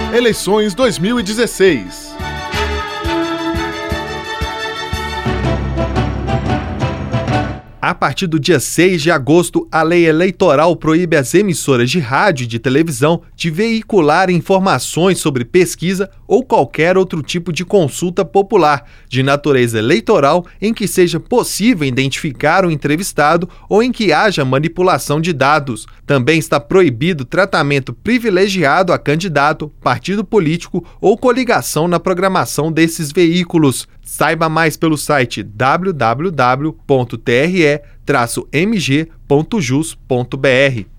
Eleições 2016. A partir do dia 6 de agosto, a lei eleitoral proíbe as emissoras de rádio e de televisão de veicular informações sobre pesquisa ou qualquer outro tipo de consulta popular de natureza eleitoral em que seja possível identificar o entrevistado ou em que haja manipulação de dados. Também está proibido tratamento privilegiado a candidato, partido político ou coligação na programação desses veículos. Saiba mais pelo site www.tre-mg.jus.br.